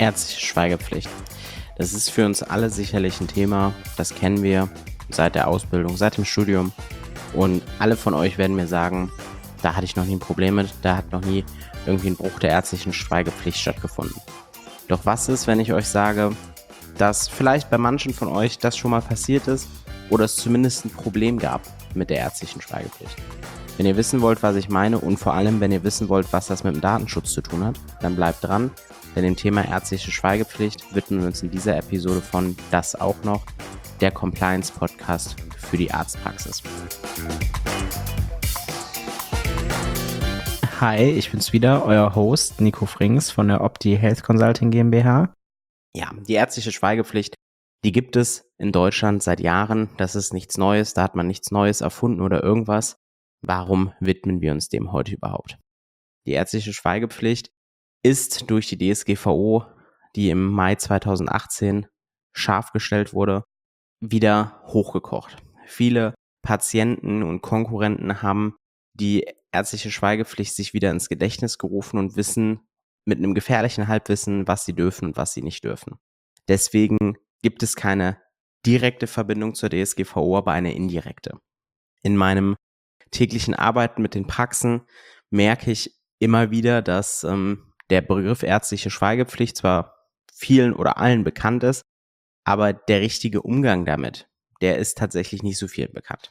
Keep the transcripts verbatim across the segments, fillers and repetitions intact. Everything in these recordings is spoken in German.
Ärztliche Schweigepflicht. Das ist für uns alle sicherlich ein Thema, das kennen wir seit der Ausbildung, seit dem Studium. Und alle von euch werden mir sagen, da hatte ich noch nie ein Problem mit, da hat noch nie irgendwie ein Bruch der ärztlichen Schweigepflicht stattgefunden. Doch was ist, wenn ich euch sage, dass vielleicht bei manchen von euch das schon mal passiert ist oder es zumindest ein Problem gab mit der ärztlichen Schweigepflicht? Wenn ihr wissen wollt, was ich meine und vor allem, wenn ihr wissen wollt, was das mit dem Datenschutz zu tun hat, dann bleibt dran, denn dem Thema ärztliche Schweigepflicht widmen wir uns in dieser Episode von Das auch noch, der Compliance-Podcast für die Arztpraxis. Hi, ich bin's wieder, euer Host Nico Frings von der Opti Health Consulting GmbH. Ja, die ärztliche Schweigepflicht, die gibt es in Deutschland seit Jahren. Das ist nichts Neues, da hat man nichts Neues erfunden oder irgendwas. Warum widmen wir uns dem heute überhaupt? Die ärztliche Schweigepflicht ist durch die D S G V O, die im Mai zweitausendachtzehn scharf gestellt wurde, wieder hochgekocht. Viele Patienten und Konkurrenten haben die ärztliche Schweigepflicht sich wieder ins Gedächtnis gerufen und wissen mit einem gefährlichen Halbwissen, was sie dürfen und was sie nicht dürfen. Deswegen gibt es keine direkte Verbindung zur D S G V O, aber eine indirekte. In meinem täglichen Arbeiten mit den Praxen merke ich immer wieder, dass ähm, der Begriff ärztliche Schweigepflicht zwar vielen oder allen bekannt ist, aber der richtige Umgang damit, der ist tatsächlich nicht so viel bekannt.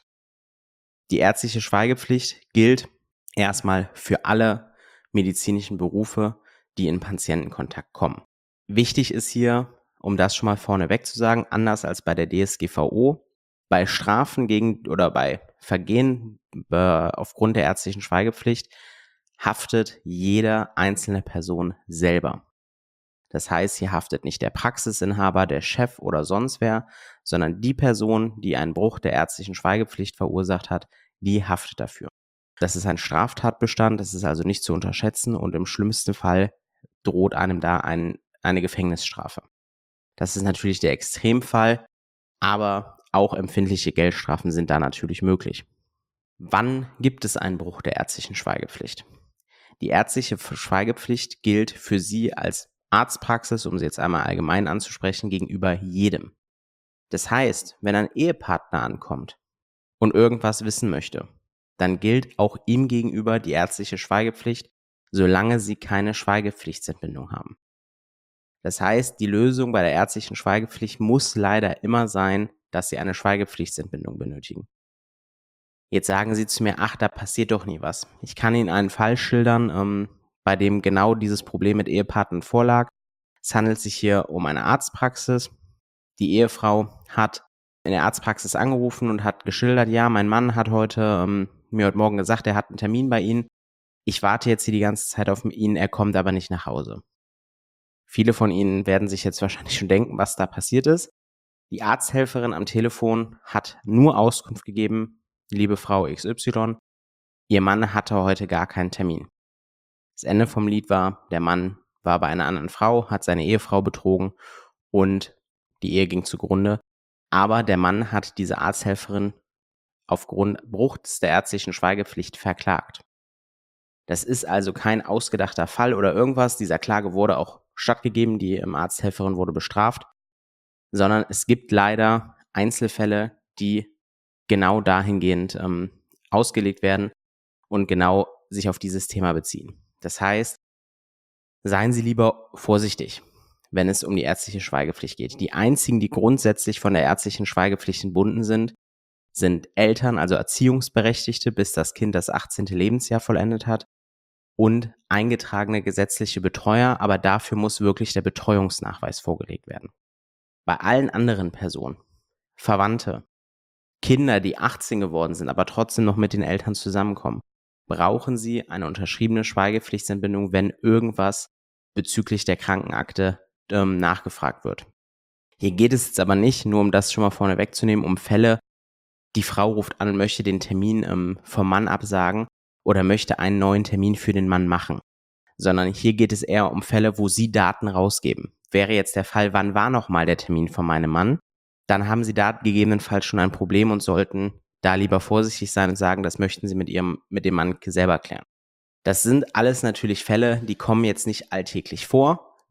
Die ärztliche Schweigepflicht gilt erstmal für alle medizinischen Berufe, die in Patientenkontakt kommen. Wichtig ist hier, um das schon mal vorneweg zu sagen, anders als bei der D S G V O, bei Strafen gegen oder bei Vergehen äh, aufgrund der ärztlichen Schweigepflicht haftet jede einzelne Person selber. Das heißt, hier haftet nicht der Praxisinhaber, der Chef oder sonst wer, sondern die Person, die einen Bruch der ärztlichen Schweigepflicht verursacht hat, die haftet dafür. Das ist ein Straftatbestand, das ist also nicht zu unterschätzen und im schlimmsten Fall droht einem da ein, eine Gefängnisstrafe. Das ist natürlich der Extremfall, aber auch empfindliche Geldstrafen sind da natürlich möglich. Wann gibt es einen Bruch der ärztlichen Schweigepflicht? Die ärztliche Schweigepflicht gilt für Sie als Arztpraxis, um sie jetzt einmal allgemein anzusprechen, gegenüber jedem. Das heißt, wenn ein Ehepartner ankommt und irgendwas wissen möchte, dann gilt auch ihm gegenüber die ärztliche Schweigepflicht, solange Sie keine Schweigepflichtsentbindung haben. Das heißt, die Lösung bei der ärztlichen Schweigepflicht muss leider immer sein, dass Sie eine Schweigepflichtsentbindung benötigen. Jetzt sagen Sie zu mir, ach, da passiert doch nie was. Ich kann Ihnen einen Fall schildern, ähm, bei dem genau dieses Problem mit Ehepartnern vorlag. Es handelt sich hier um eine Arztpraxis. Die Ehefrau hat in der Arztpraxis angerufen und hat geschildert, ja, mein Mann hat heute ähm, mir heute Morgen gesagt, er hat einen Termin bei Ihnen. Ich warte jetzt hier die ganze Zeit auf ihn, er kommt aber nicht nach Hause. Viele von Ihnen werden sich jetzt wahrscheinlich schon denken, was da passiert ist. Die Arzthelferin am Telefon hat nur Auskunft gegeben, liebe Frau X Y, Ihr Mann hatte heute gar keinen Termin. Das Ende vom Lied war, der Mann war bei einer anderen Frau, hat seine Ehefrau betrogen und die Ehe ging zugrunde. Aber der Mann hat diese Arzthelferin aufgrund Bruchs der ärztlichen Schweigepflicht verklagt. Das ist also kein ausgedachter Fall oder irgendwas. Dieser Klage wurde auch stattgegeben, die Arzthelferin wurde bestraft, sondern es gibt leider Einzelfälle, die genau dahingehend ähm, ausgelegt werden und genau sich auf dieses Thema beziehen. Das heißt, seien Sie lieber vorsichtig, wenn es um die ärztliche Schweigepflicht geht. Die einzigen, die grundsätzlich von der ärztlichen Schweigepflicht entbunden sind, sind Eltern, also Erziehungsberechtigte, bis das Kind das achtzehnte Lebensjahr vollendet hat und eingetragene gesetzliche Betreuer, aber dafür muss wirklich der Betreuungsnachweis vorgelegt werden. Bei allen anderen Personen, Verwandte, Kinder, die achtzehn geworden sind, aber trotzdem noch mit den Eltern zusammenkommen, brauchen Sie eine unterschriebene Schweigepflichtsentbindung, wenn irgendwas bezüglich der Krankenakte ähm, nachgefragt wird. Hier geht es jetzt aber nicht, nur um das schon mal vorne wegzunehmen, um Fälle, die Frau ruft an und möchte den Termin ähm, vom Mann absagen oder möchte einen neuen Termin für den Mann machen, sondern hier geht es eher um Fälle, wo Sie Daten rausgeben. Wäre jetzt der Fall, wann war nochmal der Termin von meinem Mann? Dann haben Sie da gegebenenfalls schon ein Problem und sollten da lieber vorsichtig sein und sagen, das möchten Sie mit Ihrem, mit dem Mann selber klären. Das sind alles natürlich Fälle, die kommen jetzt nicht alltäglich vor.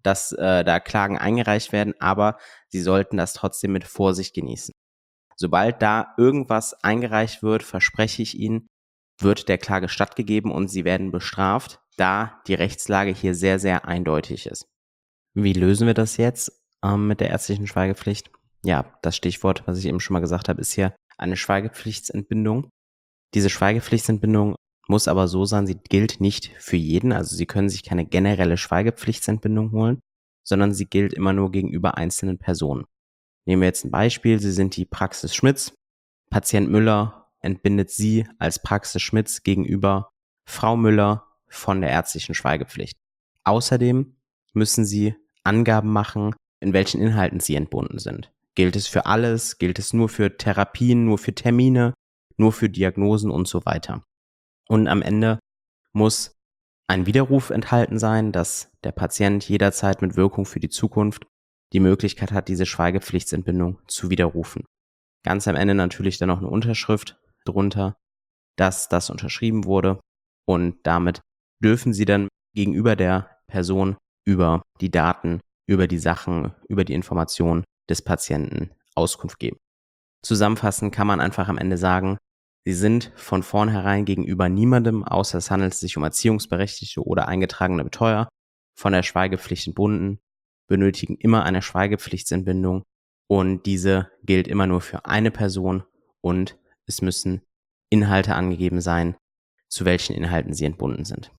dass äh, da Klagen eingereicht werden, aber Sie sollten das trotzdem mit Vorsicht genießen. Sobald da irgendwas eingereicht wird, verspreche ich Ihnen, wird der Klage stattgegeben und Sie werden bestraft, da die Rechtslage hier sehr, sehr eindeutig ist. Wie lösen wir das jetzt ähm, mit der ärztlichen Schweigepflicht? Ja, das Stichwort, was ich eben schon mal gesagt habe, ist hier eine Schweigepflichtsentbindung. Diese Schweigepflichtsentbindung muss aber so sein, sie gilt nicht für jeden. Also Sie können sich keine generelle Schweigepflichtsentbindung holen, sondern sie gilt immer nur gegenüber einzelnen Personen. Nehmen wir jetzt ein Beispiel. Sie sind die Praxis Schmitz. Patient Müller entbindet Sie als Praxis Schmitz gegenüber Frau Müller von der ärztlichen Schweigepflicht. Außerdem müssen Sie Angaben machen, in welchen Inhalten Sie entbunden sind. Gilt es für alles? Gilt es nur für Therapien, nur für Termine, nur für Diagnosen und so weiter? Und am Ende muss ein Widerruf enthalten sein, dass der Patient jederzeit mit Wirkung für die Zukunft die Möglichkeit hat, diese Schweigepflichtsentbindung zu widerrufen. Ganz am Ende natürlich dann noch eine Unterschrift drunter, dass das unterschrieben wurde, und damit dürfen Sie dann gegenüber der Person über die Daten, über die Sachen, über die Informationen des Patienten Auskunft geben. Zusammenfassend kann man einfach am Ende sagen, Sie sind von vornherein gegenüber niemandem, außer es handelt sich um Erziehungsberechtigte oder eingetragene Betreuer, von der Schweigepflicht entbunden, benötigen immer eine Schweigepflichtsentbindung und diese gilt immer nur für eine Person und es müssen Inhalte angegeben sein, zu welchen Inhalten sie entbunden sind.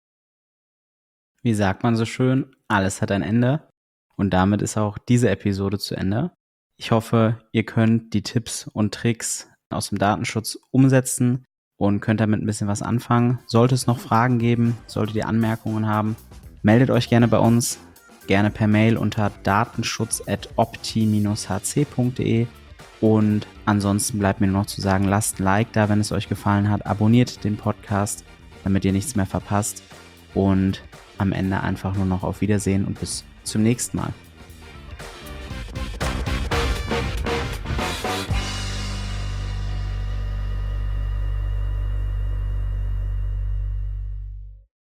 Wie sagt man so schön, alles hat ein Ende und damit ist auch diese Episode zu Ende. Ich hoffe, ihr könnt die Tipps und Tricks aus dem Datenschutz umsetzen und könnt damit ein bisschen was anfangen. Sollte es noch Fragen geben, solltet ihr Anmerkungen haben, meldet euch gerne bei uns, gerne per Mail unter datenschutz at opti dash h c punkt d e und ansonsten bleibt mir nur noch zu sagen, lasst ein Like da, wenn es euch gefallen hat, abonniert den Podcast, damit ihr nichts mehr verpasst und am Ende einfach nur noch auf Wiedersehen und bis zum nächsten Mal.